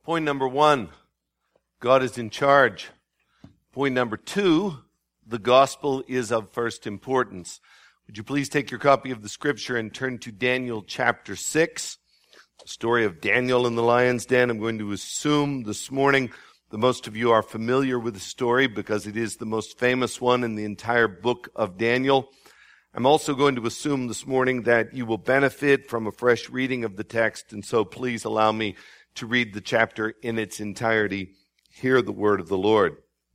Point number 1, God is in charge. Point number 2, the gospel is of first importance. Would you please take your copy of the scripture and turn to Daniel chapter 6, the story of Daniel in the lion's den. I'm going to assume this morning that most of you are familiar with the story because it is the most famous one in the entire book of Daniel. I'm also going to assume this morning that you will benefit from a fresh reading of the text, and so please allow me to read the chapter in its entirety. Hear the word of the Lord.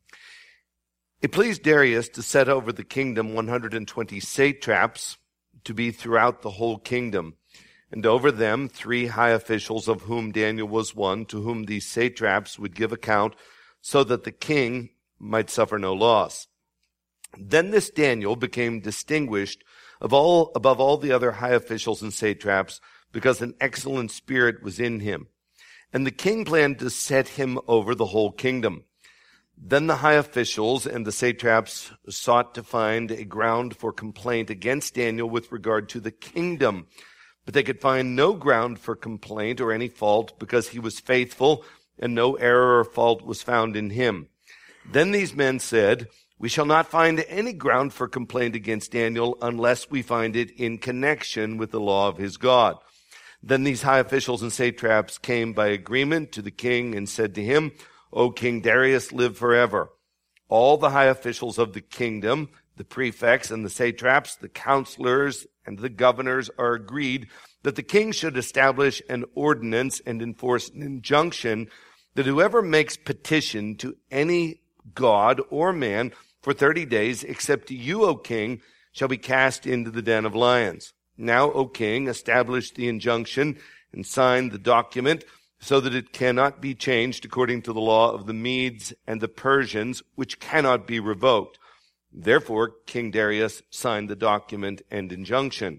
It pleased Darius to set over the kingdom 120 satraps to be throughout the whole kingdom, and over them 3 high officials, of whom Daniel was one, to whom these satraps would give account, so that the king might suffer no loss. Then this Daniel became distinguished above all the other high officials and satraps, because an excellent spirit was in him. And the king planned to set him over the whole kingdom. Then the high officials and the satraps sought to find a ground for complaint against Daniel with regard to the kingdom. But they could find no ground for complaint or any fault, because he was faithful, and no error or fault was found in him. Then these men said, "We shall not find any ground for complaint against Daniel unless we find it in connection with the law of his God." Then these high officials and satraps came by agreement to the king and said to him, "O King Darius, live forever." All the high officials of the kingdom, the prefects and the satraps, the counselors and the governors, are agreed that the king should establish an ordinance and enforce an injunction that whoever makes petition to any god or man for 30 days, except to you, O king, shall be cast into the den of lions. Now, O king, establish the injunction and sign the document, so that it cannot be changed according to the law of the Medes and the Persians, which cannot be revoked. Therefore, King Darius signed the document and injunction.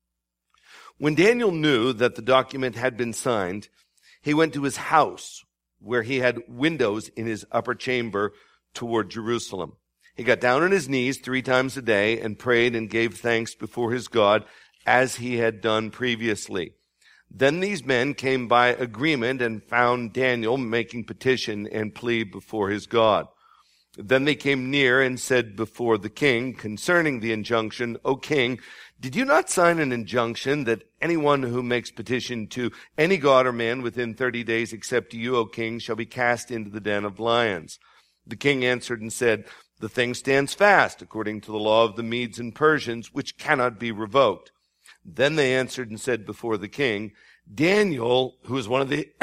When Daniel knew that the document had been signed, he went to his house, where he had windows in his upper chamber toward Jerusalem. He got down on his knees 3 times a day and prayed and gave thanks before his God, as he had done previously. Then these men came by agreement and found Daniel making petition and plea before his God. Then they came near and said before the king concerning the injunction, "O king, did you not sign an injunction that anyone who makes petition to any god or man within 30 days except to you, O king, shall be cast into the den of lions?" The king answered and said, "The thing stands fast according to the law of the Medes and Persians, which cannot be revoked." Then they answered and said before the king, "Daniel, who is one of the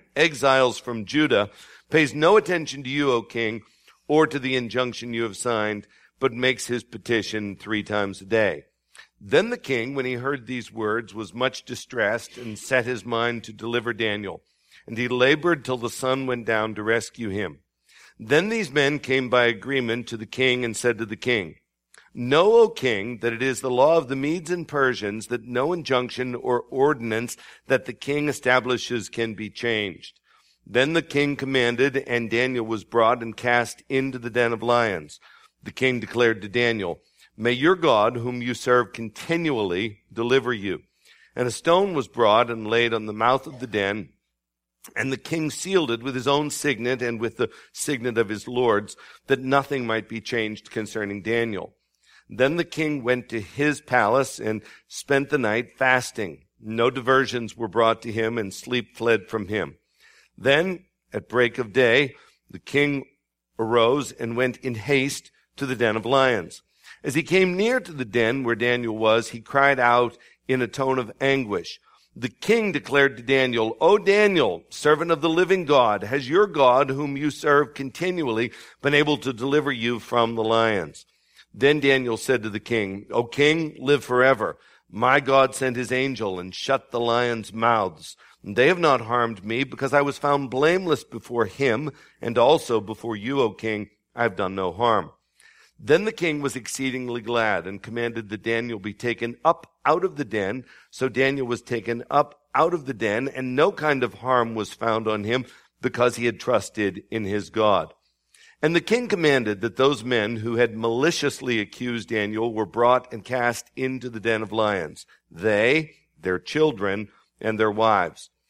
exiles from Judah, pays no attention to you, O king, or to the injunction you have signed, but makes his petition 3 times a day." Then the king, when he heard these words, was much distressed and set his mind to deliver Daniel. And he labored till the sun went down to rescue him. Then these men came by agreement to the king and said to the king, "Know, O king, that it is the law of the Medes and Persians that no injunction or ordinance that the king establishes can be changed." Then the king commanded, and Daniel was brought and cast into the den of lions. The king declared to Daniel, "May your God, whom you serve continually, deliver you." And a stone was brought and laid on the mouth of the den, and the king sealed it with his own signet and with the signet of his lords, that nothing might be changed concerning Daniel. Then the king went to his palace and spent the night fasting. No diversions were brought to him, and sleep fled from him. Then, at break of day, the king arose and went in haste to the den of lions. As he came near to the den where Daniel was, he cried out in a tone of anguish. The king declared to Daniel, "O Daniel, servant of the living God, has your God, whom you serve continually, been able to deliver you from the lions?" Then Daniel said to the king, "O king, live forever. My God sent his angel and shut the lions' mouths. And they have not harmed me, because I was found blameless before him, and also before you, O king. I have done no harm." Then the king was exceedingly glad and commanded that Daniel be taken up out of the den. So Daniel was taken up out of the den, and no kind of harm was found on him, because he had trusted in his God. And the king commanded that those men who had maliciously accused Daniel were brought and cast into the den of lions, they, their children, and their wives.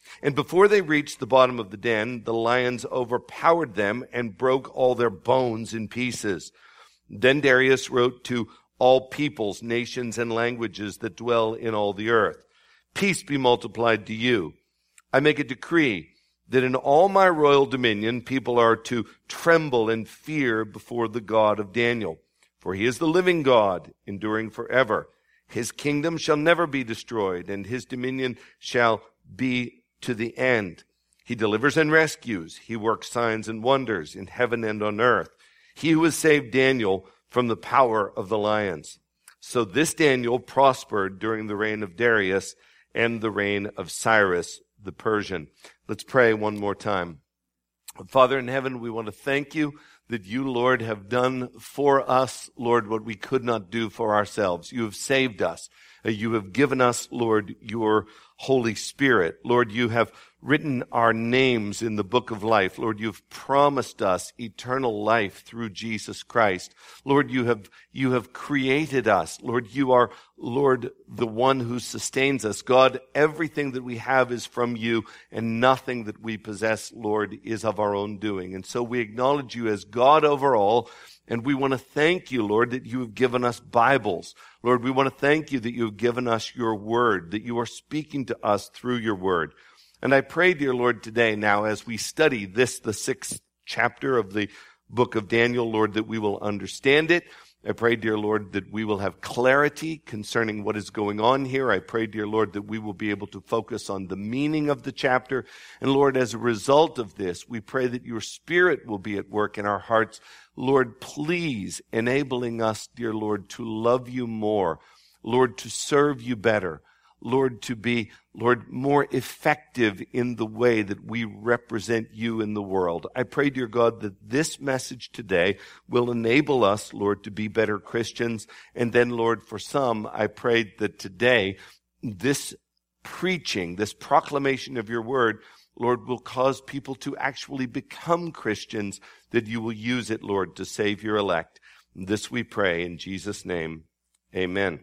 And before they reached the bottom of the den, the lions overpowered them and broke all their bones in pieces. Then Darius wrote to all peoples, nations, and languages that dwell in all the earth. Peace be multiplied to you. I make a decree that in all my royal dominion people are to tremble and fear before the God of Daniel. For he is the living God, enduring forever. His kingdom shall never be destroyed, and his dominion shall be to the end. He delivers and rescues. He works signs and wonders in heaven and on earth. He who has saved Daniel from the power of the lions. So this Daniel prospered during the reign of Darius and the reign of Cyrus the Persian. Let's pray one more time. Father in heaven, we want to thank you that you, Lord, have done for us, Lord, what we could not do for ourselves. You have saved us. You have given us, Lord, your Holy Spirit. Lord, you have written our names in the book of life. Lord, you've promised us eternal life through Jesus Christ. Lord, you have created us. Lord, you are, Lord, the one who sustains us. God, everything that we have is from you, and nothing that we possess, Lord, is of our own doing. And so we acknowledge you as God over all, and we want to thank you, Lord, that you have given us Bibles. Lord, we want to thank you that you have given us your word, that you are speaking to us through your word. And I pray, dear Lord, today now as we study this, the 6th chapter of the book of Daniel, Lord, that we will understand it. I pray, dear Lord, that we will have clarity concerning what is going on here. I pray, dear Lord, that we will be able to focus on the meaning of the chapter. And Lord, as a result of this, we pray that your Spirit will be at work in our hearts. Lord, please enabling us, dear Lord, to love you more. Lord, to serve you better. Lord, to be, Lord, more effective in the way that we represent you in the world. I pray, dear God, that this message today will enable us, Lord, to be better Christians. And then, Lord, for some, I pray that today, this preaching, this proclamation of your word, Lord, will cause people to actually become Christians, that you will use it, Lord, to save your elect. This we pray in Jesus' name. Amen.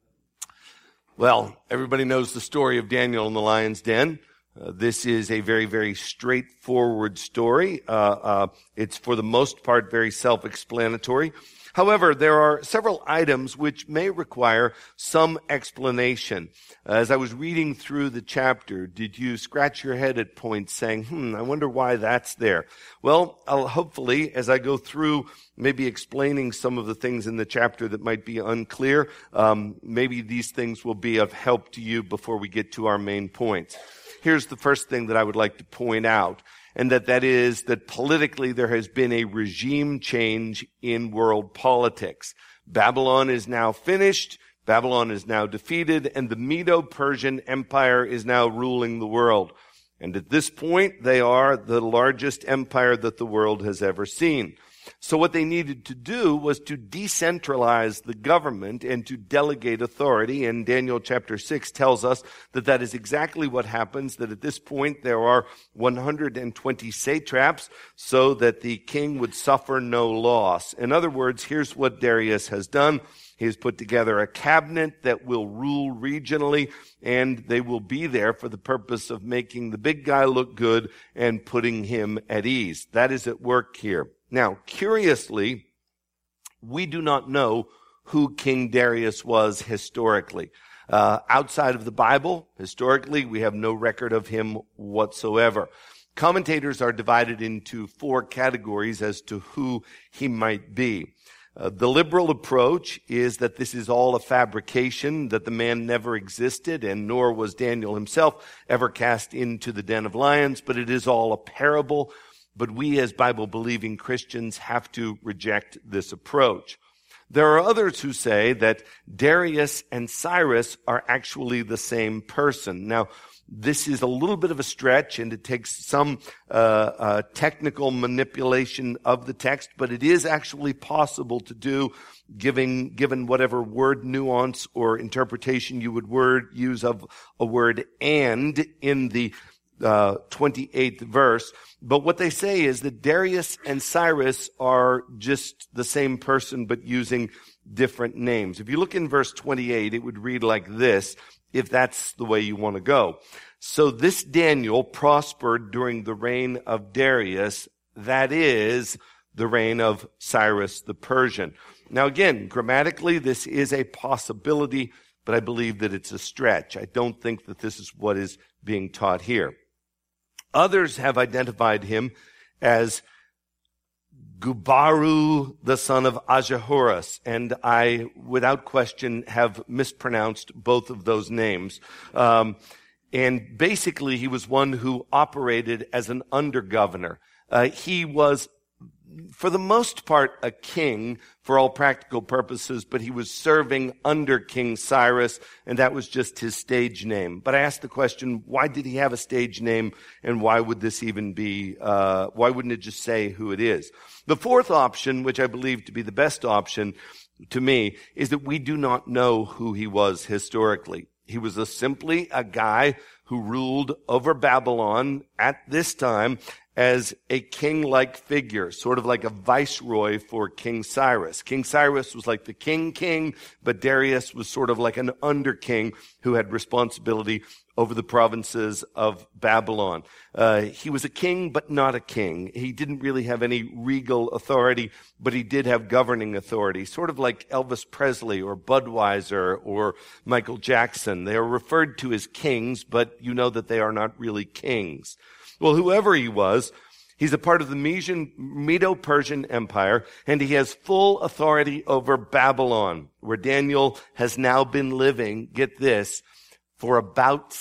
Well, everybody knows the story of Daniel in the lion's den. This is a very, very straightforward story. It's for the most part very self-explanatory. However, there are several items which may require some explanation. As I was reading through the chapter, did you scratch your head at points saying, I wonder why that's there? Well, I'll hopefully, as I go through maybe explaining some of the things in the chapter that might be unclear, maybe these things will be of help to you before we get to our main points. Here's the first thing that I would like to point out, and that is that politically there has been a regime change in world politics. Babylon is now finished, Babylon is now defeated, and the Medo-Persian Empire is now ruling the world. And at this point, they are the largest empire that the world has ever seen. So what they needed to do was to decentralize the government and to delegate authority. And Daniel chapter 6 tells us that that is exactly what happens, that at this point there are 120 satraps so that the king would suffer no loss. In other words, here's what Darius has done. He has put together a cabinet that will rule regionally, and they will be there for the purpose of making the big guy look good and putting him at ease. That is at work here. Now, curiously, we do not know who King Darius was historically. Outside of the Bible, historically, we have no record of him whatsoever. Commentators are divided into 4 categories as to who he might be. The liberal approach is that this is all a fabrication, that the man never existed, and nor was Daniel himself ever cast into the den of lions, but it is all a parable. But we as Bible-believing Christians have to reject this approach. There are others who say that Darius and Cyrus are actually the same person. Now, this is a little bit of a stretch, and it takes some technical manipulation of the text, but it is actually possible to do, given whatever word nuance or interpretation you would use of a word "and" in the 28th verse. But what they say is that Darius and Cyrus are just the same person, but using different names. If you look in verse 28, it would read like this, if that's the way you want to go. So this Daniel prospered during the reign of Darius, that is, the reign of Cyrus the Persian. Now again, grammatically, this is a possibility, but I believe that it's a stretch. I don't think that this is what is being taught here. Others have identified him as Gubaru, the son of Ahasuerus, and I, without question, have mispronounced both of those names. And basically, he was one who operated as an under-governor. He was, for the most part, a king for all practical purposes, but he was serving under King Cyrus, and that was just his stage name. But I asked the question, why did he have a stage name, and why would this even be, why wouldn't it just say who it is? The fourth option, which I believe to be the best option to me, is that we do not know who he was historically. He was simply a guy who ruled over Babylon at this time as a king-like figure, sort of like a viceroy for King Cyrus. King Cyrus was like the king, but Darius was sort of like an under-king who had responsibility over the provinces of Babylon. He was a king, but not a king. He didn't really have any regal authority, but he did have governing authority, sort of like Elvis Presley or Budweiser or Michael Jackson. They are referred to as kings, but you know that they are not really kings. Well, whoever he was, he's a part of the Medo-Persian Empire, and he has full authority over Babylon, where Daniel has now been living, get this, for about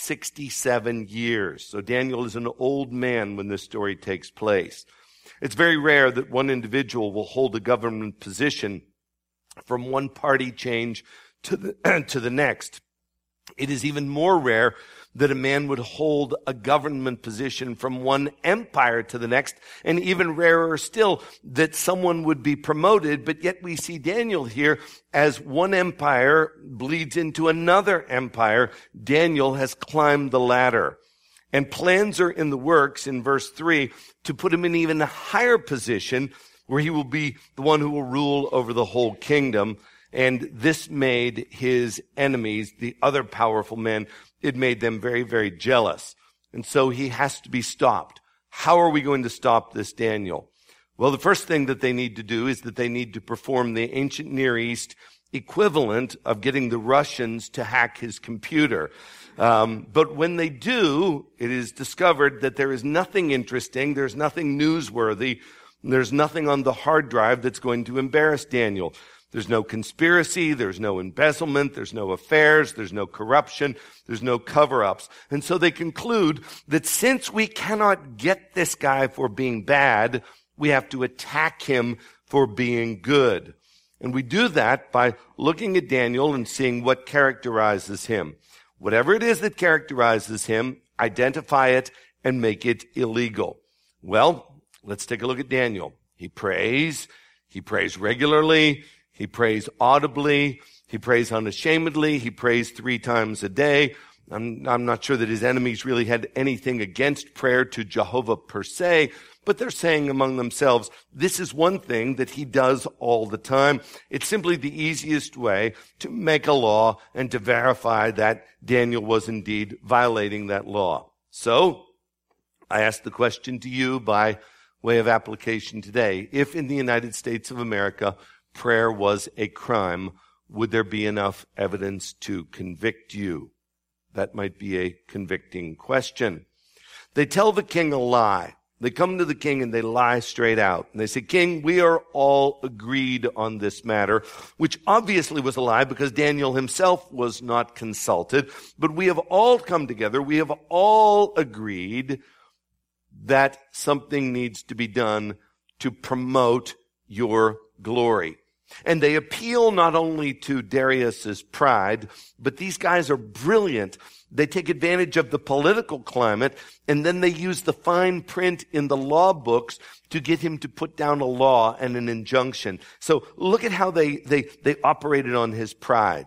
67 years. So Daniel is an old man when this story takes place. It's very rare that one individual will hold a government position from one party change to the next. It is even more rare that a man would hold a government position from one empire to the next, and even rarer still, that someone would be promoted, but yet we see Daniel here as one empire bleeds into another empire. Daniel has climbed the ladder. And plans are in the works in verse 3 to put him in even a higher position where he will be the one who will rule over the whole kingdom. And this made his enemies, the other powerful men, it made them very, very jealous. And so he has to be stopped. How are we going to stop this Daniel? Well, the first thing that they need to do is that they need to perform the ancient Near East equivalent of getting the Russians to hack his computer. But when they do, it is discovered that there is nothing interesting, there's nothing newsworthy, there's nothing on the hard drive that's going to embarrass Daniel. There's no conspiracy, there's no embezzlement, there's no affairs, there's no corruption, there's no cover-ups. And so they conclude that since we cannot get this guy for being bad, we have to attack him for being good. And we do that by looking at Daniel and seeing what characterizes him. Whatever it is that characterizes him, identify it and make it illegal. Well, let's take a look at Daniel. He prays regularly, he prays audibly, he prays unashamedly, he prays 3 times a day. I'm not sure that his enemies really had anything against prayer to Jehovah per se, but they're saying among themselves, this is one thing that he does all the time. It's simply the easiest way to make a law and to verify that Daniel was indeed violating that law. So, I ask the question to you by way of application today. If in the United States of America, prayer was a crime, would there be enough evidence to convict you? That might be a convicting question. They tell the king a lie. They come to the king and they lie straight out. And they say, King, we are all agreed on this matter, which obviously was a lie because Daniel himself was not consulted. But we have all come together. We have all agreed that something needs to be done to promote your glory. And they appeal not only to Darius's pride, but these guys are brilliant. They take advantage of the political climate, and then they use the fine print in the law books to get him to put down a law and an injunction. So look at how they operated on his pride.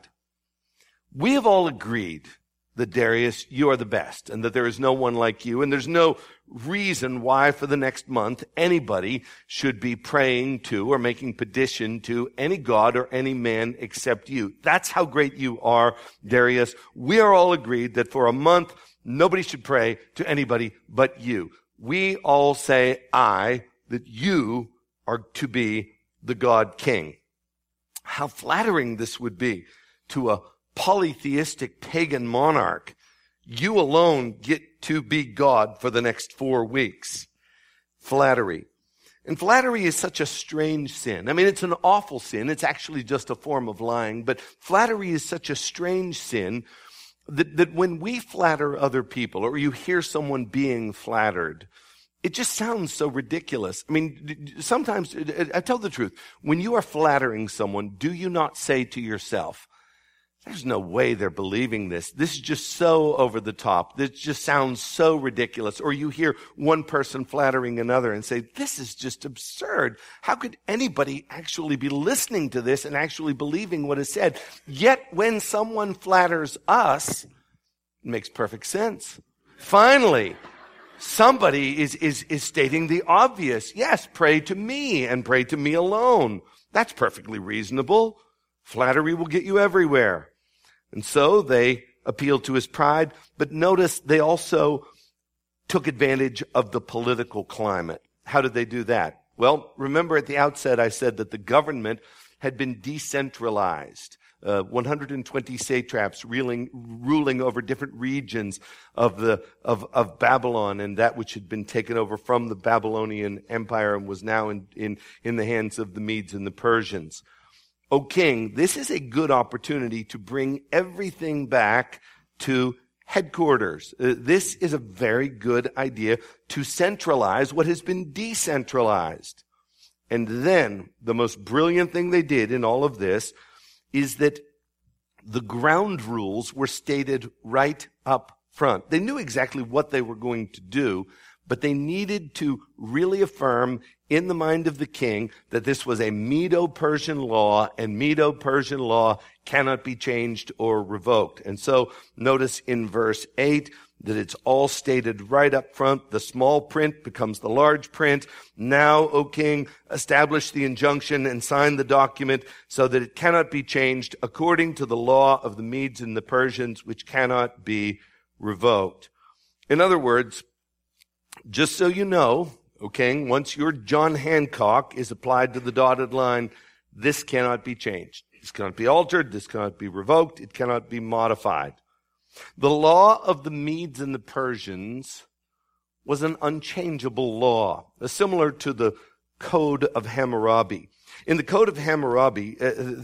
We have all agreed that Darius, you are the best, and that there is no one like you, and there's no reason why for the next month anybody should be praying to or making petition to any god or any man except you. That's how great you are, Darius. We are all agreed that for a month Nobody should pray to anybody but you. We all say, that you are to be the God King. How flattering this would be to a polytheistic pagan monarch. You alone get to be God for the next 4 weeks. Flattery. And flattery is such a strange sin. I mean, it's an awful sin. It's actually just a form of lying. But flattery is such a strange sin that when we flatter other people, or you hear someone being flattered, it just sounds so ridiculous. I mean, sometimes, I tell the truth, when you are flattering someone, do you not say to yourself, there's no way they're believing this. This is just so over the top. This just sounds so ridiculous. Or you hear one person flattering another and say, this is just absurd. How could anybody actually be listening to this and actually believing what is said? Yet when someone flatters us, it makes perfect sense. Finally, somebody is stating the obvious. Yes, pray to me and pray to me alone. That's perfectly reasonable. Flattery will get you everywhere. And so they appealed to his pride, but notice they also took advantage of the political climate. How did they do that? Well, remember at the outset I said that the government had been decentralized. 120 satraps ruling over different regions of Babylon, and that which had been taken over from the Babylonian Empire and was now in the hands of the Medes and the Persians. O king, this is a good opportunity to bring everything back to headquarters. This is a very good idea to centralize what has been decentralized. And then the most brilliant thing they did in all of this is that the ground rules were stated right up front. They knew exactly what they were going to do, but they needed to really affirm in the mind of the king that this was a Medo-Persian law, and Medo-Persian law cannot be changed or revoked. And so notice in verse 8 that it's all stated right up front. The small print becomes the large print. Now, O king, establish the injunction and sign the document so that it cannot be changed according to the law of the Medes and the Persians, which cannot be revoked. In other words, just so you know, O king, once your John Hancock is applied to the dotted line, this cannot be changed. This cannot be altered. This cannot be revoked. It cannot be modified. The law of the Medes and the Persians was an unchangeable law, similar to the Code of Hammurabi. In the Code of Hammurabi,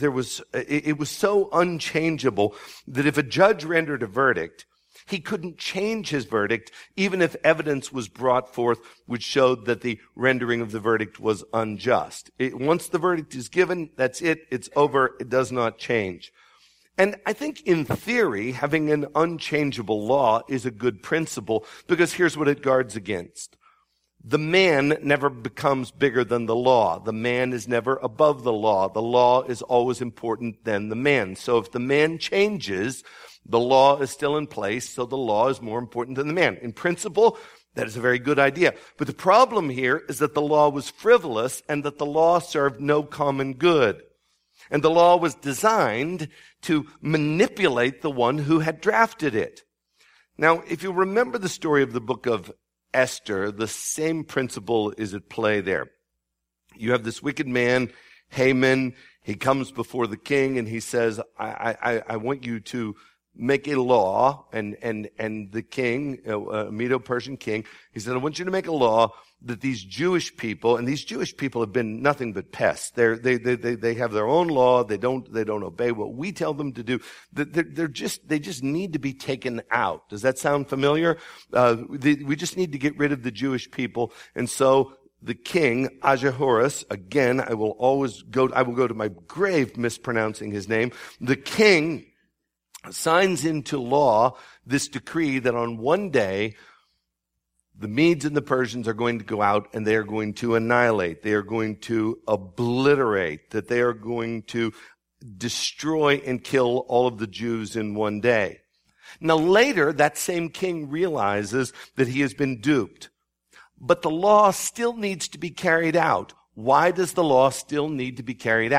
it was so unchangeable that if a judge rendered a verdict, he couldn't change his verdict, even if evidence was brought forth which showed that the rendering of the verdict was unjust. Once the verdict is given, that's it. It's over. It does not change. And I think in theory, having an unchangeable law is a good principle, because here's what it guards against. The man never becomes bigger than the law. The man is never above the law. The law is always important than the man. So if the man changes, the law is still in place, so the law is more important than the man. In principle, that is a very good idea. But the problem here is that the law was frivolous and that the law served no common good. And the law was designed to manipulate the one who had drafted it. Now, if you remember the story of the book of Esther, the same principle is at play there. You have this wicked man, Haman. He comes before the king and he says, I want you to make a law, and the king, Medo-Persian king, he said, I want you to make a law that these Jewish people, and these Jewish people have been nothing but pests. They have their own law. They don't obey what we tell them to do. They just need to be taken out. Does that sound familiar? We just need to get rid of the Jewish people. And so the king, Ahasuerus, again, I will go to my grave mispronouncing his name. The king signs into law this decree that on one day, the Medes and the Persians are going to go out and they are going to annihilate. They are going to obliterate. That they are going to destroy and kill all of the Jews in one day. Now later, that same king realizes that he has been duped. But the law still needs to be carried out. Why does the law still need to be carried out?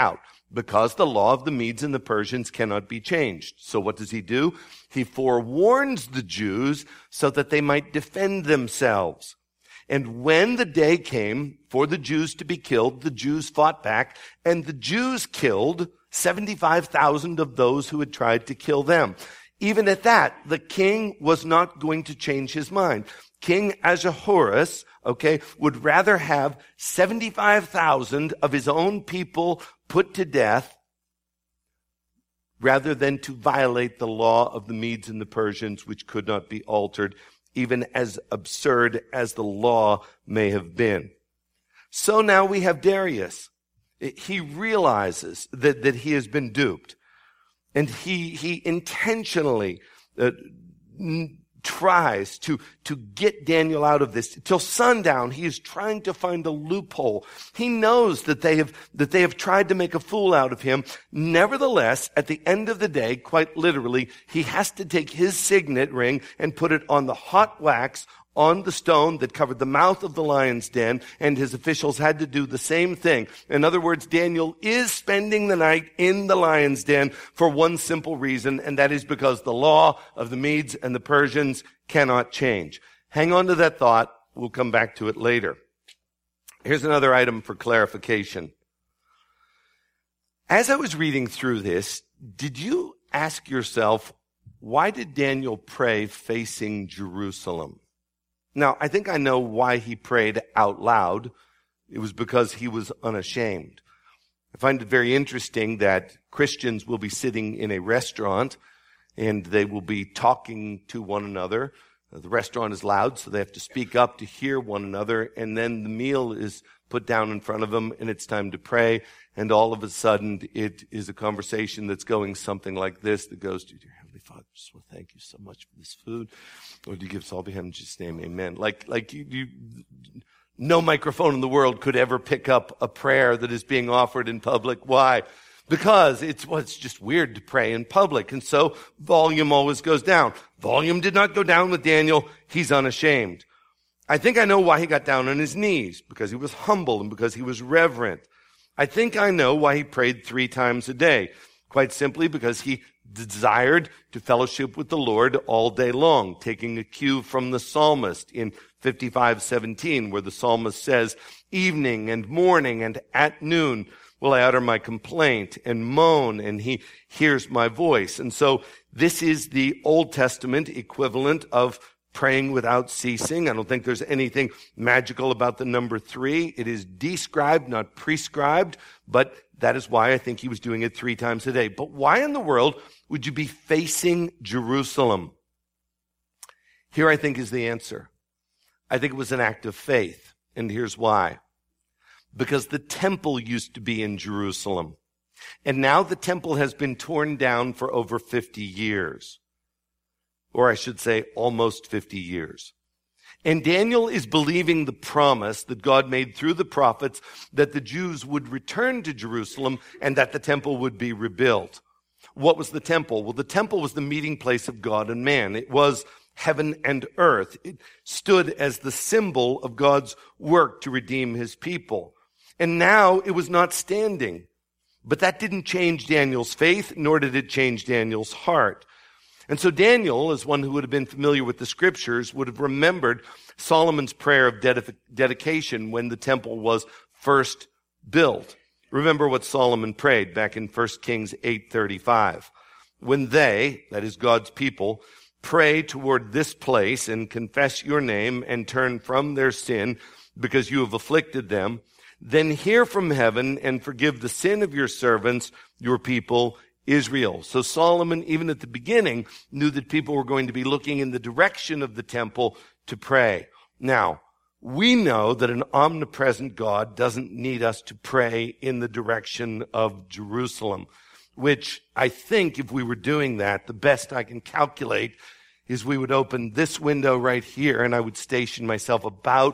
because the law of the Medes and the Persians cannot be changed. So what does he do? He forewarns the Jews so that they might defend themselves. And when the day came for the Jews to be killed, the Jews fought back, and the Jews killed 75,000 of those who had tried to kill them. Even at that, the king was not going to change his mind. King Ahasuerus, would rather have 75,000 of his own people put to death rather than to violate the law of the Medes and the Persians, which could not be altered, even as absurd as the law may have been. So now we have Darius. He realizes that he has been duped, and he intentionally tries to get Daniel out of this. Till sundown, he is trying to find a loophole. He knows that they have tried to make a fool out of him. Nevertheless, at the end of the day, quite literally, he has to take his signet ring and put it on the hot wax on the stone that covered the mouth of the lion's den, and his officials had to do the same thing. In other words, Daniel is spending the night in the lion's den for one simple reason, and that is because the law of the Medes and the Persians cannot change. Hang on to that thought. We'll come back to it later. Here's another item for clarification. As I was reading through this, did you ask yourself, why did Daniel pray facing Jerusalem? Now, I think I know why he prayed out loud. It was because he was unashamed. I find it very interesting that Christians will be sitting in a restaurant and they will be talking to one another. The restaurant is loud, so they have to speak up to hear one another, and then the meal is put down in front of them, and it's time to pray, and all of a sudden it is a conversation that's going something like this, that goes to, "Dear Heavenly Father, I just want to thank you so much for this food. Lord, you give us all behind in Jesus' name, amen." Like no microphone in the world could ever pick up a prayer that is being offered in public. Why? Because it's just weird to pray in public. And so volume always goes down. Volume did not go down with Daniel. He's unashamed. I think I know why he got down on his knees, because he was humble and because he was reverent. I think I know why he prayed 3 times a day. Quite simply because he desired to fellowship with the Lord all day long, taking a cue from the psalmist in 55:17, where the psalmist says, "Evening and morning and at noon will I utter my complaint and moan, and he hears my voice." And so this is the Old Testament equivalent of praying without ceasing. I don't think there's anything magical about the number 3. It is described, not prescribed, but that is why I think he was doing it 3 times a day. But why in the world would you be facing Jerusalem? Here I think is the answer. I think it was an act of faith, and here's why. Because the temple used to be in Jerusalem, and now the temple has been torn down for over 50 years. Or I should say almost 50 years. And Daniel is believing the promise that God made through the prophets that the Jews would return to Jerusalem and that the temple would be rebuilt. What was the temple? Well, the temple was the meeting place of God and man. It was heaven and earth. It stood as the symbol of God's work to redeem his people. And now it was not standing. But that didn't change Daniel's faith, nor did it change Daniel's heart. And so Daniel, as one who would have been familiar with the scriptures, would have remembered Solomon's prayer of dedication when the temple was first built. Remember what Solomon prayed back in 1 Kings 8:35. When they, that is God's people, pray toward this place and confess your name and turn from their sin because you have afflicted them, then hear from heaven and forgive the sin of your servants, your people, Israel. So Solomon, even at the beginning, knew that people were going to be looking in the direction of the temple to pray. Now, we know that an omnipresent God doesn't need us to pray in the direction of Jerusalem, which I think if we were doing that, the best I can calculate is we would open this window right here and I would station myself about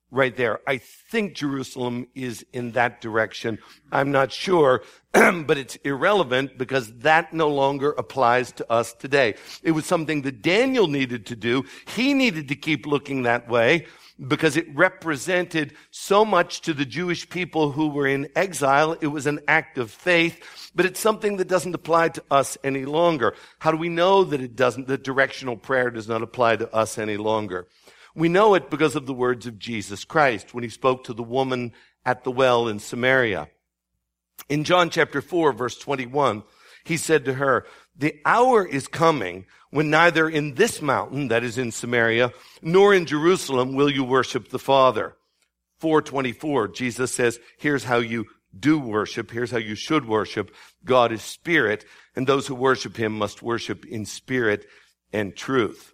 right there. I think Jerusalem is in that direction. I'm not sure, but it's irrelevant because that no longer applies to us today. It was something that Daniel needed to do. He needed to keep looking that way because it represented so much to the Jewish people who were in exile. It was an act of faith, but it's something that doesn't apply to us any longer. How do we know that it doesn't, that directional prayer does not apply to us any longer? We know it because of the words of Jesus Christ when he spoke to the woman at the well in Samaria. In John chapter 4, verse 21, he said to her, "The hour is coming when neither in this mountain," that is in Samaria, "nor in Jerusalem will you worship the Father." 4:24, Jesus says, here's how you do worship. Here's how you should worship. God is spirit, and those who worship him must worship in spirit and truth.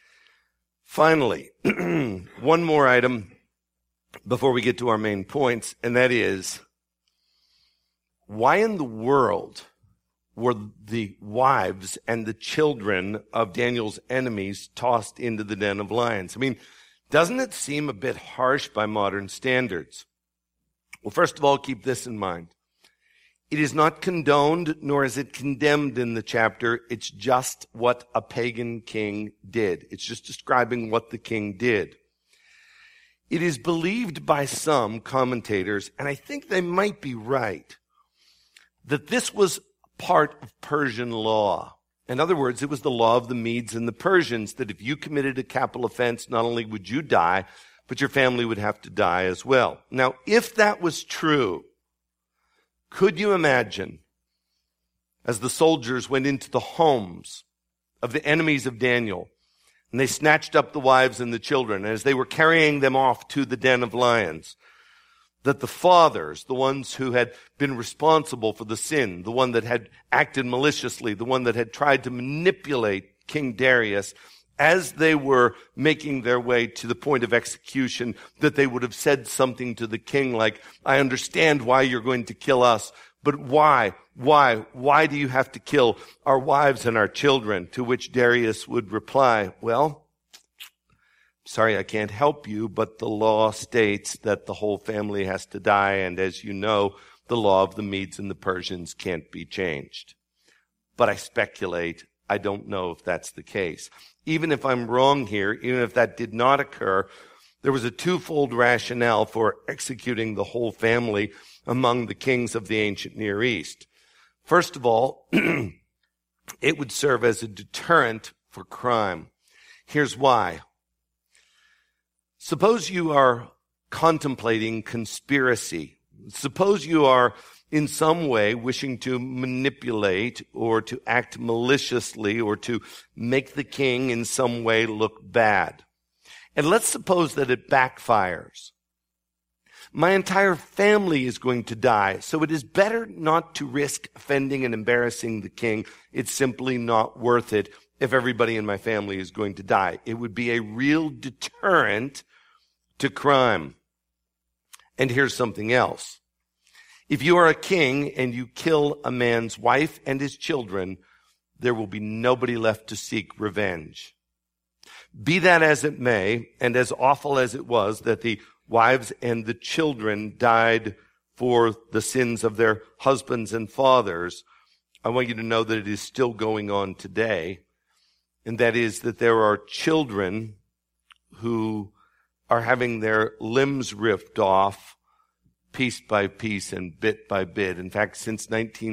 Finally, one more item before we get to our main points, and that is, why in the world were the wives and the children of Daniel's enemies tossed into the den of lions? I mean, doesn't it seem a bit harsh by modern standards? Well, first of all, keep this in mind. It is not condoned, nor is it condemned in the chapter. It's just what a pagan king did. It's just describing what the king did. It is believed by some commentators, and I think they might be right, that this was part of Persian law. In other words, it was the law of the Medes and the Persians that if you committed a capital offense, not only would you die, but your family would have to die as well. Now, if that was true, could you imagine, as the soldiers went into the homes of the enemies of Daniel, and they snatched up the wives and the children, and as they were carrying them off to the den of lions, that the fathers, the ones who had been responsible for the sin, the one that had acted maliciously, the one that had tried to manipulate King Darius, as they were making their way to the point of execution, that they would have said something to the king like, "I understand why you're going to kill us, but why? Why do you have to kill our wives and our children?" To which Darius would reply, "Well, sorry, I can't help you, but the law states that the whole family has to die, and as you know, the law of the Medes and the Persians can't be changed." But I speculate, I don't know if that's the case. Even if I'm wrong here, even if that did not occur, there was a twofold rationale for executing the whole family among the kings of the ancient Near East. First of all, it would serve as a deterrent for crime. Here's why. Suppose you are contemplating conspiracy. Suppose you are in some way wishing to manipulate or to act maliciously or to make the king in some way look bad. And let's suppose that it backfires. My entire family is going to die, so it is better not to risk offending and embarrassing the king. It's simply not worth it if everybody in my family is going to die. It would be a real deterrent to crime. And here's something else. If you are a king and you kill a man's wife and his children, there will be nobody left to seek revenge. Be that as it may, and as awful as it was that the wives and the children died for the sins of their husbands and fathers, I want you to know that it is still going on today, and that is that there are children who are having their limbs ripped off piece by piece and bit by bit. In fact, since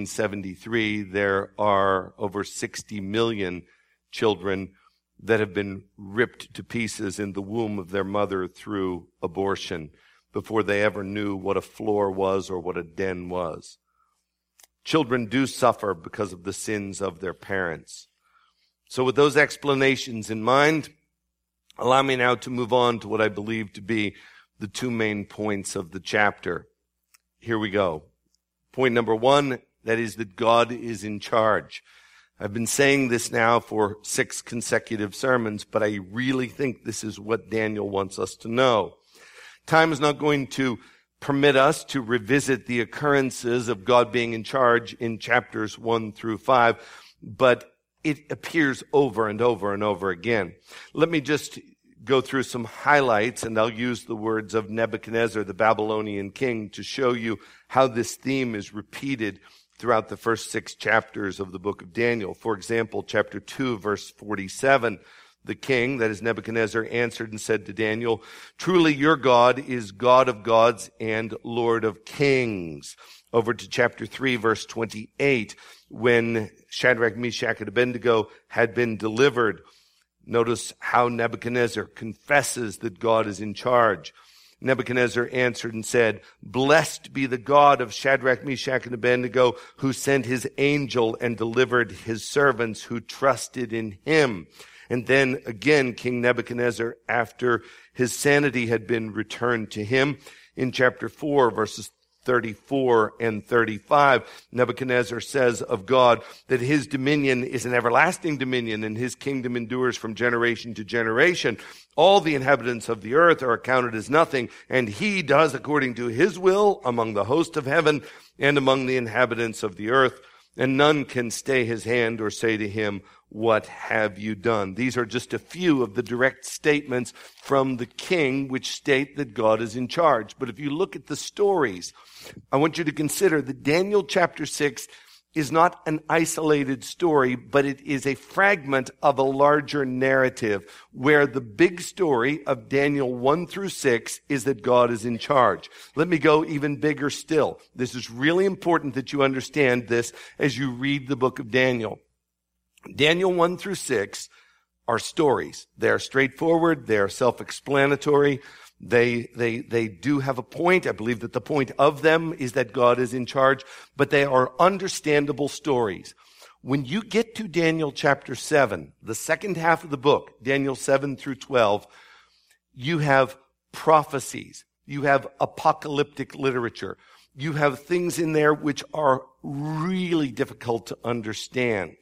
1973, there are over 60 million children that have been ripped to pieces in the womb of their mother through abortion before they ever knew what a floor was or what a den was. Children do suffer because of the sins of their parents. So with those explanations in mind, allow me now to move on to what I believe to be the two main points of the chapter. Here we go. Point number one, that is that God is in charge. I've been saying this now for 6 consecutive sermons, but I really think this is what Daniel wants us to know. Time is not going to permit us to revisit the occurrences of God being in charge in chapters 1 through 5, but it appears over and over and over again. Let me just go through some highlights, and I'll use the words of Nebuchadnezzar, the Babylonian king, to show you how this theme is repeated throughout the first 6 chapters of the book of Daniel. For example, chapter 2, verse 47, the king, that is Nebuchadnezzar, answered and said to Daniel, "Truly your God is God of gods and Lord of kings." Over to chapter 3, verse 28, when Shadrach, Meshach, and Abednego had been delivered, notice how Nebuchadnezzar confesses that God is in charge. Nebuchadnezzar answered and said, "Blessed be the God of Shadrach, Meshach, and Abednego, who sent his angel and delivered his servants who trusted in him." And then again, King Nebuchadnezzar, after his sanity had been returned to him, in chapter 4, verses 34 and 35, Nebuchadnezzar says of God that his dominion is an everlasting dominion and his kingdom endures from generation to generation. All the inhabitants of the earth are accounted as nothing, and he does according to his will among the host of heaven and among the inhabitants of the earth, and none can stay his hand or say to him, "What have you done?" These are just a few of the direct statements from the king which state that God is in charge. But if you look at the stories, I want you to consider that Daniel chapter 6 is not an isolated story, but it is a fragment of a larger narrative where the big story of Daniel 1 through 6 is that God is in charge. Let me go even bigger still. This is really important that you understand this as you read the book of Daniel. Daniel 1 through 6 are stories. They are straightforward. They are self-explanatory. They do have a point. I believe that the point of them is that God is in charge, but they are understandable stories. When you get to Daniel chapter 7, the second half of the book, Daniel 7 through 12, you have prophecies. You have apocalyptic literature. You have things in there which are really difficult to understand.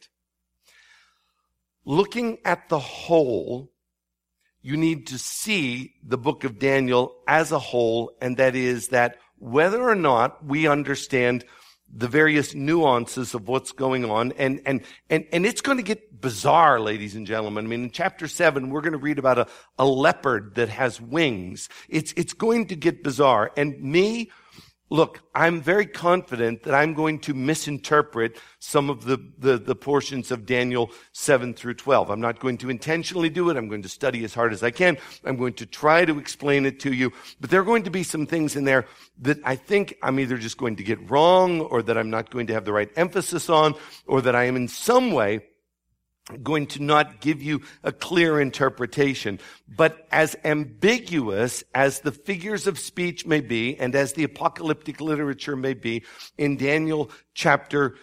Looking at the whole, you need to see the book of Daniel as a whole, and that is that whether or not we understand the various nuances of what's going on, and it's going to get bizarre, ladies and gentlemen. I mean, in chapter 7, we're going to read about a leopard that has wings. It's going to get bizarre. And look, I'm very confident that I'm going to misinterpret some of the portions of Daniel 7 through 12. I'm not going to intentionally do it. I'm going to study as hard as I can. I'm going to try to explain it to you. But there are going to be some things in there that I think I'm either just going to get wrong, or that I'm not going to have the right emphasis on, or that I am in some way going to not give you a clear interpretation. But as ambiguous as the figures of speech may be, and as the apocalyptic literature may be, in Daniel chapter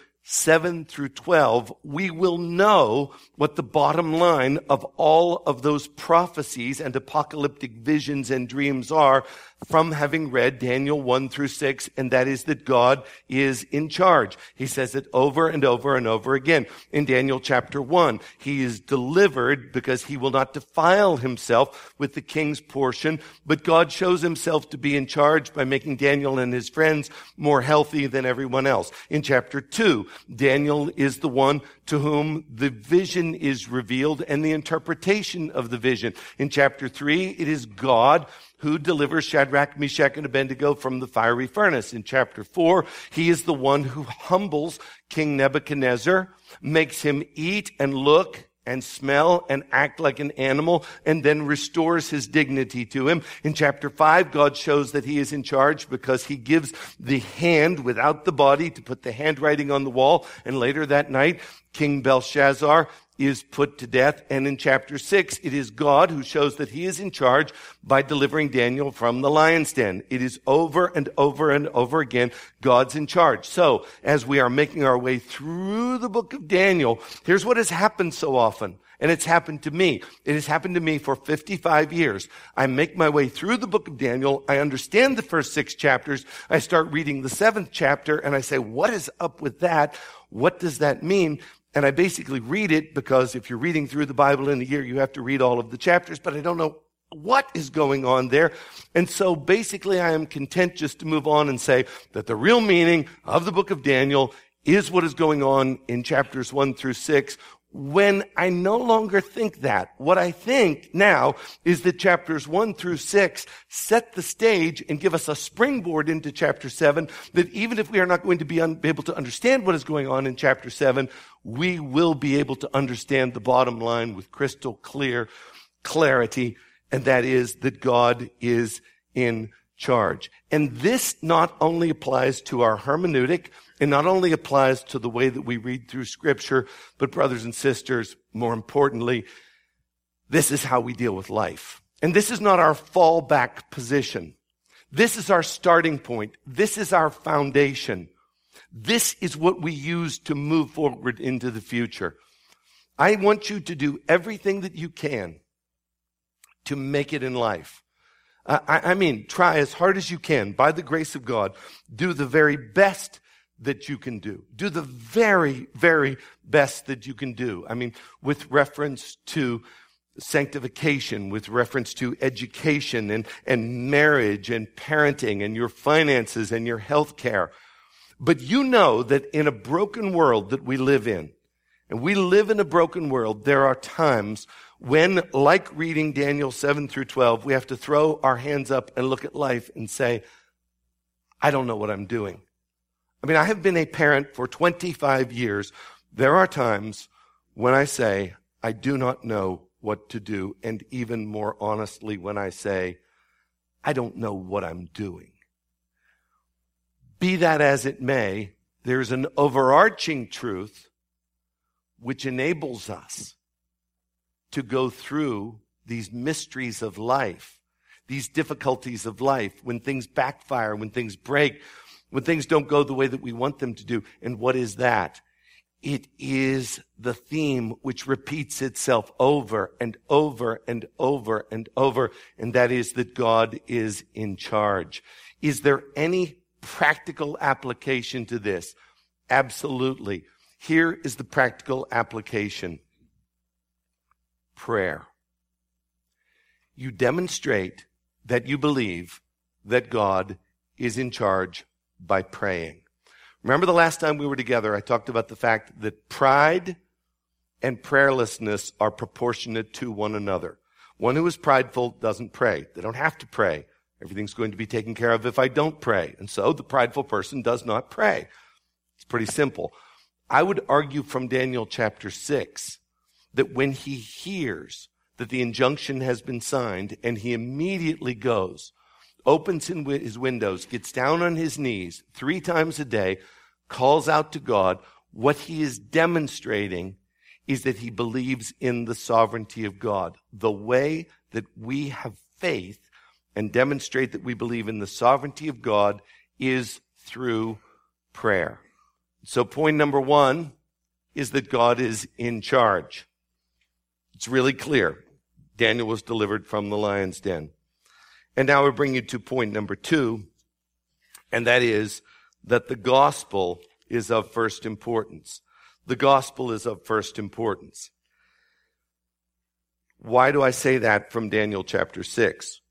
7 through 12, we will know what the bottom line of all of those prophecies and apocalyptic visions and dreams are from having read Daniel 1 through 6, and that is that God is in charge. He says it over and over and over again. In Daniel chapter 1, he is delivered because he will not defile himself with the king's portion, but God shows himself to be in charge by making Daniel and his friends more healthy than everyone else. In chapter 2, Daniel is the one to whom the vision is revealed and the interpretation of the vision. In chapter 3, it is God who delivers Shadrach, Meshach, and Abednego from the fiery furnace. In chapter 4, he is the one who humbles King Nebuchadnezzar, makes him eat and look and smell and act like an animal, and then restores his dignity to him. In chapter 5, God shows that he is in charge because he gives the hand without the body to put the handwriting on the wall. And later that night, King Belshazzar is put to death. And in chapter 6, it is God who shows that he is in charge by delivering Daniel from the lion's den. It is over and over and over again, God's in charge. So, as we are making our way through the book of Daniel, here's what has happened so often. And it's happened to me. It has happened to me for 55 years. I make my way through the book of Daniel. I understand the first 6 chapters. I start reading the 7th chapter and I say, what is up with that? What does that mean? And I basically read it because if you're reading through the Bible in a year, you have to read all of the chapters, but I don't know what is going on there. And so basically I am content just to move on and say that the real meaning of the book of Daniel is what is going on in chapters 1 through 6, when I no longer think that. What I think now is that chapters 1 through 6 set the stage and give us a springboard into chapter 7, that even if we are not going to be able to understand what is going on in chapter 7, we will be able to understand the bottom line with crystal clear clarity, and that is that God is in charge. And this not only applies to our hermeneutic, it not only applies to the way that we read through Scripture, but brothers and sisters, more importantly, this is how we deal with life. And this is not our fallback position. This is our starting point. This is our foundation. This is what we use to move forward into the future. I want you to do everything that you can to make it in life. I mean, try as hard as you can, by the grace of God, do the very best that you can do. Do the very, very best that you can do. I mean, with reference to sanctification, with reference to education and marriage and parenting and your finances and your health care. But you know that in a broken world that we live in, and we live in a broken world, there are times when, like reading Daniel 7 through 12, we have to throw our hands up and look at life and say, I don't know what I'm doing. I mean, I have been a parent for 25 years. There are times when I say, I do not know what to do. And even more honestly, when I say, I don't know what I'm doing. Be that as it may, there's an overarching truth which enables us to go through these mysteries of life, these difficulties of life, when things backfire, when things break, when things don't go the way that we want them to do. And what is that? It is the theme which repeats itself over and over and over and over, and that is that God is in charge. Is there any practical application to this? Absolutely. Here is the practical application. Prayer. You demonstrate that you believe that God is in charge by praying. Remember the last time we were together, I talked about the fact that pride and prayerlessness are proportionate to one another. One who is prideful doesn't pray. They don't have to pray. Everything's going to be taken care of if I don't pray. And so the prideful person does not pray. It's pretty simple. I would argue from Daniel chapter 6 that when he hears that the injunction has been signed and he immediately goes, opens his windows, gets down on his knees 3 times a day, calls out to God, what he is demonstrating is that he believes in the sovereignty of God. The way that we have faith and demonstrate that we believe in the sovereignty of God is through prayer. So point number 1 is that God is in charge. It's really clear. Daniel was delivered from the lion's den. And now we bring you to point number 2, and that is that the gospel is of first importance. The gospel is of first importance. Why do I say that from Daniel chapter 6?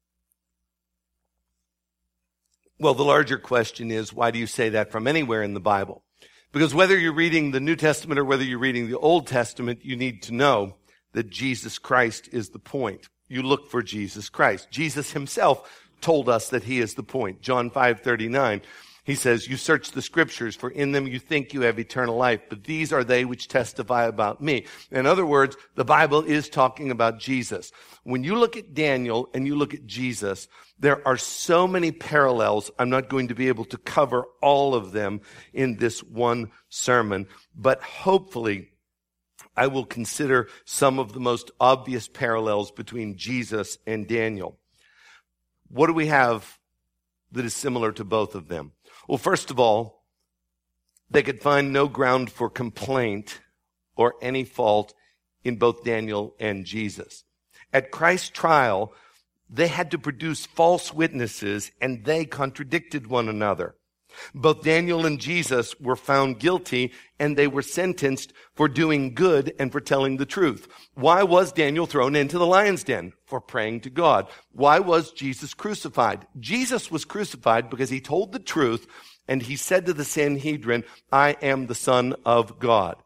Well, the larger question is, why do you say that from anywhere in the Bible? Because whether you're reading the New Testament or whether you're reading the Old Testament, you need to know that Jesus Christ is the point. You look for Jesus Christ. Jesus himself told us that he is the point. John 5:39, he says, you search the scriptures, for in them you think you have eternal life, but these are they which testify about me. In other words, the Bible is talking about Jesus. When you look at Daniel and you look at Jesus, there are so many parallels. I'm not going to be able to cover all of them in this one sermon, but hopefully I will consider some of the most obvious parallels between Jesus and Daniel. What do we have that is similar to both of them? Well, first of all, they could find no ground for complaint or any fault in both Daniel and Jesus. At Christ's trial, they had to produce false witnesses, and they contradicted one another. Both Daniel and Jesus were found guilty, and they were sentenced for doing good and for telling the truth. Why was Daniel thrown into the lion's den? For praying to God. Why was Jesus crucified? Jesus was crucified because he told the truth, and he said to the Sanhedrin, I am the Son of God.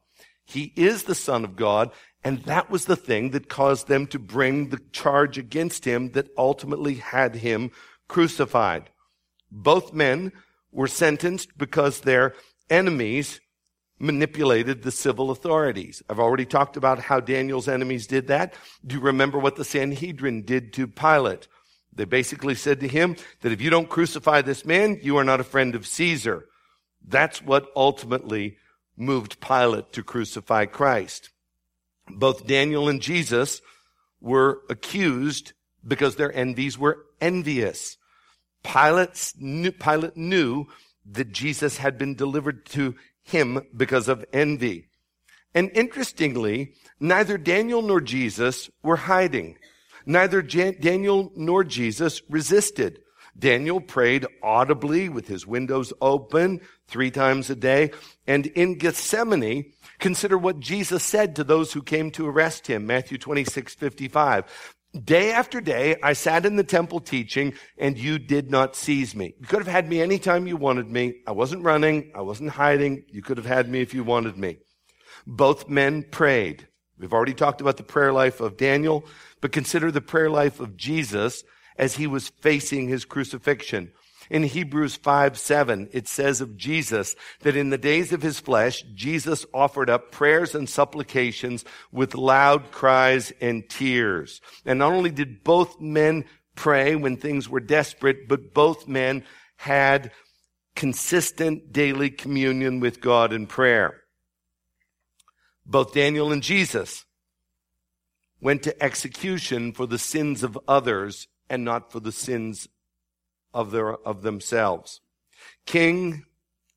He is the Son of God, and that was the thing that caused them to bring the charge against him that ultimately had him crucified. Both men were sentenced because their enemies manipulated the civil authorities. I've already talked about how Daniel's enemies did that. Do you remember what the Sanhedrin did to Pilate? They basically said to him that if you don't crucify this man, you are not a friend of Caesar. That's what ultimately moved Pilate to crucify Christ. Both Daniel and Jesus were accused because their enemies were envious. Pilate knew that Jesus had been delivered to him because of envy. And interestingly, neither Daniel nor Jesus were hiding. Neither Daniel nor Jesus resisted. Daniel prayed audibly with his windows open 3 times a day. And in Gethsemane, consider what Jesus said to those who came to arrest him. Matthew 26:55. Day after day, I sat in the temple teaching, and you did not seize me. You could have had me anytime you wanted me. I wasn't running. I wasn't hiding. You could have had me if you wanted me. Both men prayed. We've already talked about the prayer life of Daniel, but consider the prayer life of Jesus as he was facing his crucifixion. In Hebrews 5:7, it says of Jesus that in the days of his flesh, Jesus offered up prayers and supplications with loud cries and tears. And not only did both men pray when things were desperate, but both men had consistent daily communion with God in prayer. Both Daniel and Jesus went to execution for the sins of others and not for the sins of themselves. Daniel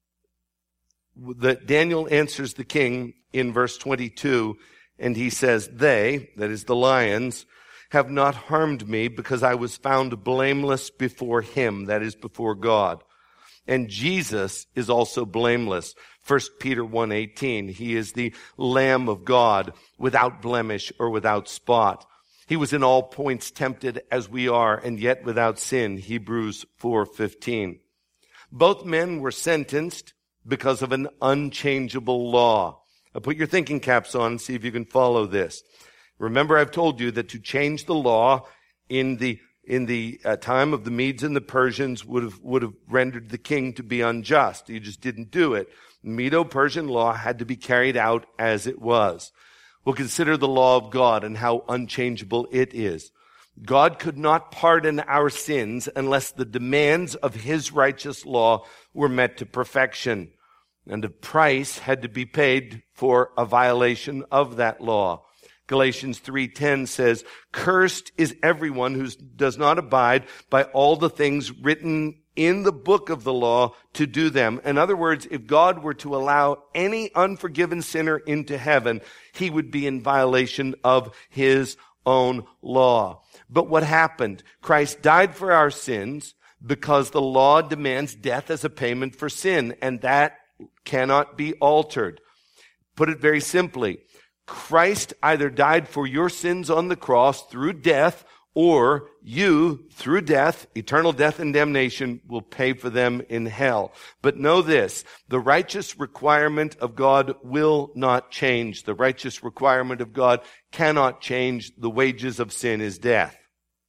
answers the king in verse 22, and he says, they, that is the lions, have not harmed me because I was found blameless before him, that is before God. And Jesus is also blameless. 1 Peter 1:18, he is the Lamb of God without blemish or without spot. He was in all points tempted as we are, and yet without sin. Hebrews 4:15. Both men were sentenced because of an unchangeable law. Now put your thinking caps on and see if you can follow this. Remember, I've told you that to change the law in the time of the Medes and the Persians would have rendered the king to be unjust. He just didn't do it. Medo-Persian law had to be carried out as it was. We'll consider the law of God and how unchangeable it is. God could not pardon our sins unless the demands of his righteous law were met to perfection. And a price had to be paid for a violation of that law. Galatians 3:10 says, cursed is everyone who does not abide by all the things written in the book of the law to do them. In other words, if God were to allow any unforgiven sinner into heaven, he would be in violation of his own law. But what happened? Christ died for our sins because the law demands death as a payment for sin, and that cannot be altered. Put it very simply, Christ either died for your sins on the cross through death, or you, through death, eternal death and damnation, will pay for them in hell. But know this, the righteous requirement of God will not change. The righteous requirement of God cannot change. The wages of sin is death.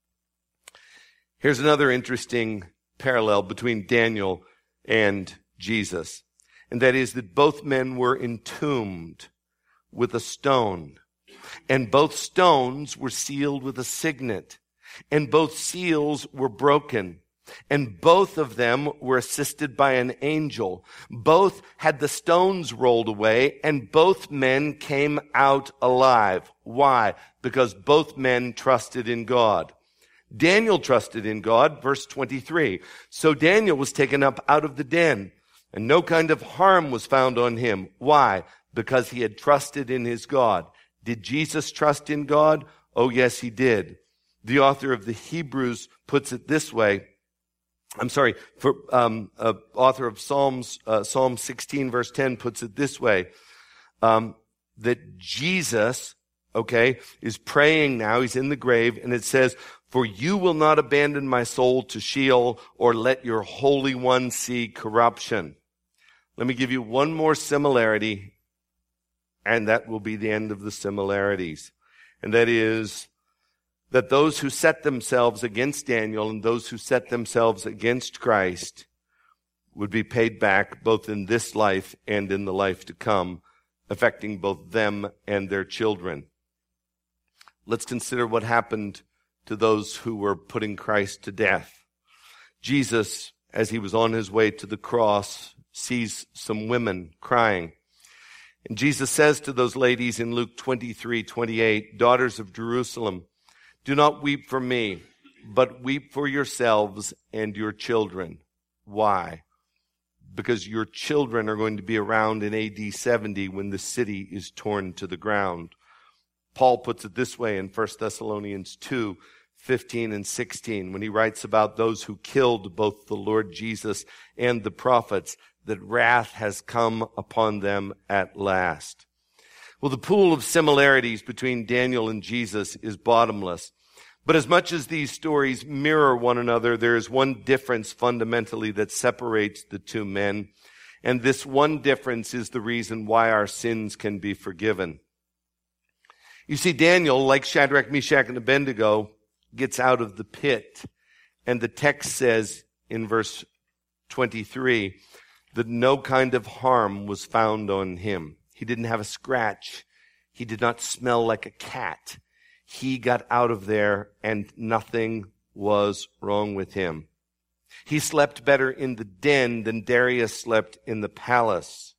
Here's another interesting parallel between Daniel and Jesus, and that is that both men were entombed with a stone. And both stones were sealed with a signet. And both seals were broken. And both of them were assisted by an angel. Both had the stones rolled away, and both men came out alive. Why? Because both men trusted in God. Daniel trusted in God, verse 23. So Daniel was taken up out of the den, and no kind of harm was found on him. Why? Because he had trusted in his God. Did Jesus trust in God? Oh, yes, he did. The author of the Hebrews puts it this way. Author of Psalm 16, verse 10 puts it this way, that Jesus, is praying now. He's in the grave, and it says, for you will not abandon my soul to Sheol or let your Holy One see corruption. Let me give you one more similarity, and that will be the end of the similarities. And that is that those who set themselves against Daniel and those who set themselves against Christ would be paid back both in this life and in the life to come, affecting both them and their children. Let's consider what happened to those who were putting Christ to death. Jesus, as he was on his way to the cross, sees some women crying. And Jesus says to those ladies in Luke 23:28, "Daughters of Jerusalem, do not weep for me, but weep for yourselves and your children." Why? Because your children are going to be around in AD 70 when the city is torn to the ground. Paul puts it this way in 1 Thessalonians 2:15 and 16, when he writes about those who killed both the Lord Jesus and the prophets, that wrath has come upon them at last. Well, the pool of similarities between Daniel and Jesus is bottomless. But as much as these stories mirror one another, there is one difference fundamentally that separates the two men. And this one difference is the reason why our sins can be forgiven. You see, Daniel, like Shadrach, Meshach, and Abednego, gets out of the pit. And the text says in verse 23 that no kind of harm was found on him. He didn't have a scratch. He did not smell like a cat. He got out of there and nothing was wrong with him. He slept better in the den than Darius slept in the palace.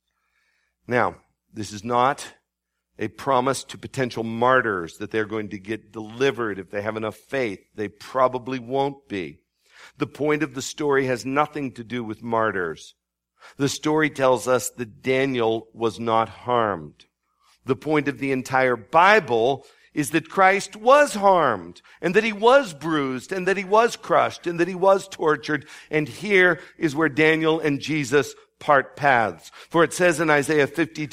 Now, this is not a promise to potential martyrs that they're going to get delivered if they have enough faith. They probably won't be. The point of the story has nothing to do with martyrs. The story tells us that Daniel was not harmed. The point of the entire Bible is that Christ was harmed, and that he was bruised, and that he was crushed, and that he was tortured. And here is where Daniel and Jesus part paths. For it says in Isaiah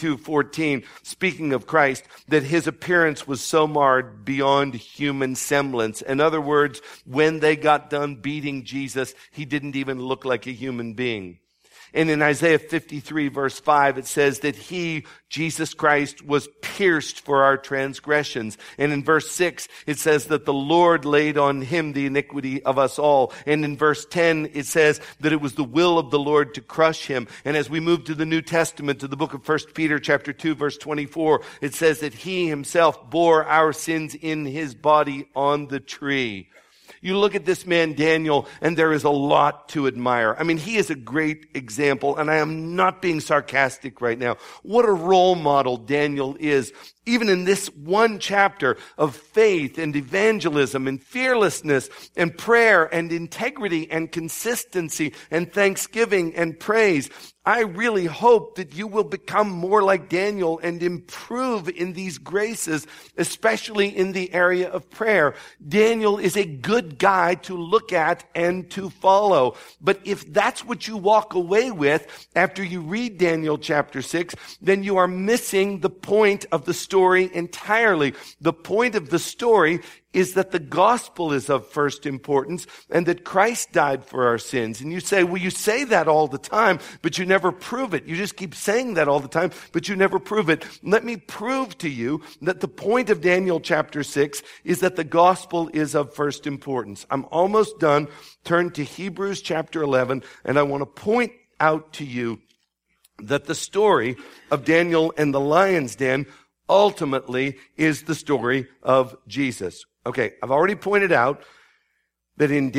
52:14, speaking of Christ, that his appearance was so marred beyond human semblance. In other words, when they got done beating Jesus, he didn't even look like a human being. And in Isaiah 53 verse 5, it says that he, Jesus Christ, was pierced for our transgressions. And in verse 6, it says that the Lord laid on him the iniquity of us all. And in verse 10, it says that it was the will of the Lord to crush him. And as we move to the New Testament, to the book of 1 Peter chapter 2 verse 24, it says that he himself bore our sins in his body on the tree. You look at this man, Daniel, and there is a lot to admire. I mean, he is a great example, and I am not being sarcastic right now. What a role model Daniel is, even in this one chapter of faith and evangelism and fearlessness and prayer and integrity and consistency and thanksgiving and praise. I really hope that you will become more like Daniel and improve in these graces, especially in the area of prayer. Daniel is a good guy to look at and to follow. But if that's what you walk away with after you read Daniel chapter 6, then you are missing the point of the story entirely. The point of the story is that the gospel is of first importance and that Christ died for our sins. And you say, well, you say that all the time, but you never prove it. You just keep saying that all the time, but you never prove it. Let me prove to you that the point of Daniel chapter 6 is that the gospel is of first importance. I'm almost done. Turn to Hebrews chapter 11, and I want to point out to you that the story of Daniel and the lion's den ultimately is the story of Jesus. Okay, I've already pointed out that in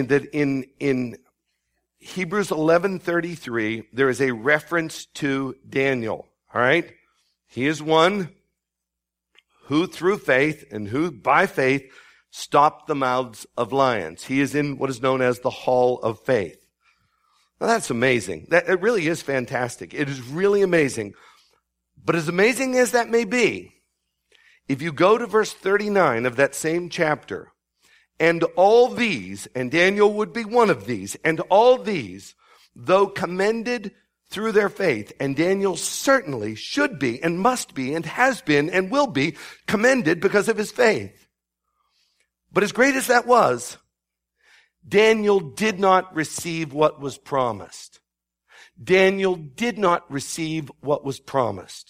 Hebrews 11:33 there is a reference to Daniel. All right, he is one who through faith and who by faith stopped the mouths of lions. He is in what is known as the Hall of Faith. Now that's amazing. It really is fantastic. It is really amazing. But as amazing as that may be, if you go to verse 39 of that same chapter, and all these, and Daniel would be one of these, and all these, though commended through their faith, and Daniel certainly should be, and must be, and has been, and will be commended because of his faith. But as great as that was, Daniel did not receive what was promised. Daniel did not receive what was promised.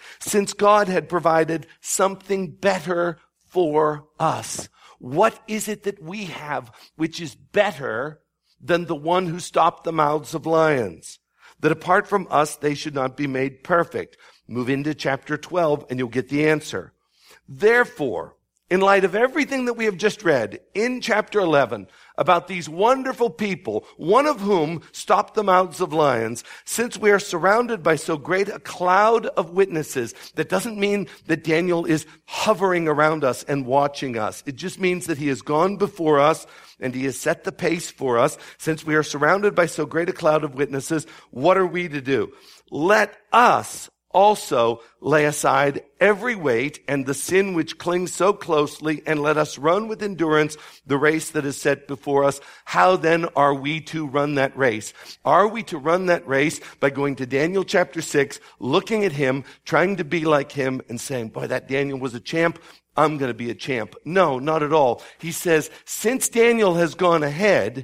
since God had provided something better for us. What is it that we have which is better than the one who stopped the mouths of lions? That apart from us, they should not be made perfect. Move into chapter 12 and you'll get the answer. Therefore, in light of everything that we have just read in chapter 11 about these wonderful people, one of whom stopped the mouths of lions, since we are surrounded by so great a cloud of witnesses, that doesn't mean that Daniel is hovering around us and watching us. It just means that he has gone before us and he has set the pace for us. Since we are surrounded by so great a cloud of witnesses, what are we to do? Let us also lay aside every weight and the sin which clings so closely, and let us run with endurance the race that is set before us. How then are we to run that race? Are we to run that race by going to Daniel chapter 6, looking at him, trying to be like him, and saying, boy, that Daniel was a champ, I'm going to be a champ? No, not at all. He says, since Daniel has gone ahead,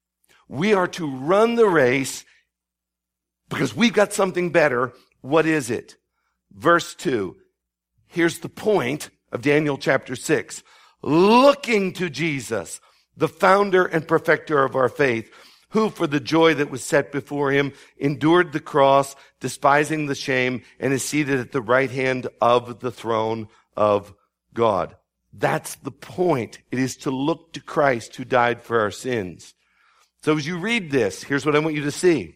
we are to run the race because we've got something better. What is it? Verse 2. Here's the point of Daniel chapter 6. Looking to Jesus, the founder and perfecter of our faith, who for the joy that was set before him endured the cross, despising the shame, and is seated at the right hand of the throne of God. That's the point. It is to look to Christ who died for our sins. So as you read this, here's what I want you to see.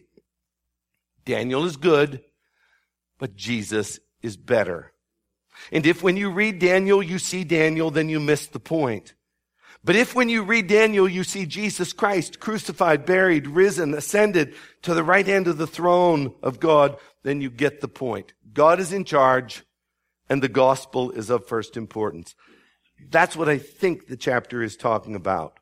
Daniel is good, but Jesus is better. And if when you read Daniel, you see Daniel, then you miss the point. But if when you read Daniel, you see Jesus Christ crucified, buried, risen, ascended to the right hand of the throne of God, then you get the point. God is in charge, and the gospel is of first importance. That's what I think the chapter is talking about.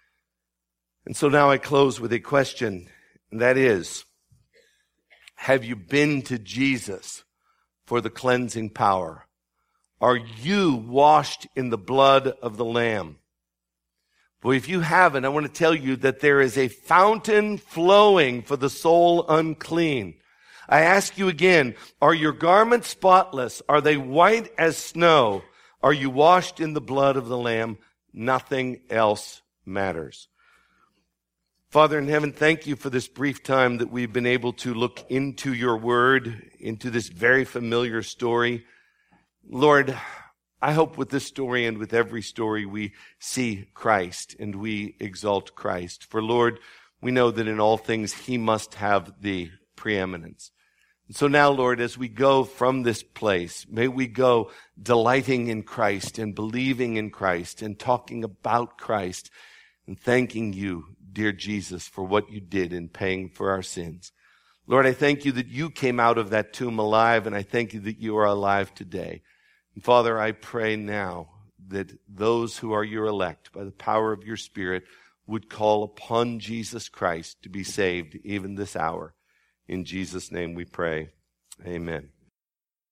And so now I close with a question, and that is, have you been to Jesus for the cleansing power? Are you washed in the blood of the Lamb? Well, if you haven't, I want to tell you that there is a fountain flowing for the soul unclean. I ask you again, are your garments spotless? Are they white as snow? Are you washed in the blood of the Lamb? Nothing else matters. Father in heaven, thank you for this brief time that we've been able to look into your word, into this very familiar story. Lord, I hope with this story and with every story we see Christ and we exalt Christ. For Lord, we know that in all things he must have the preeminence. And so now, Lord, as we go from this place, may we go delighting in Christ and believing in Christ and talking about Christ and thanking you, dear Jesus, for what you did in paying for our sins. Lord, I thank you that you came out of that tomb alive, and I thank you that you are alive today. And Father, I pray now that those who are your elect, by the power of your Spirit, would call upon Jesus Christ to be saved even this hour. In Jesus' name we pray. Amen.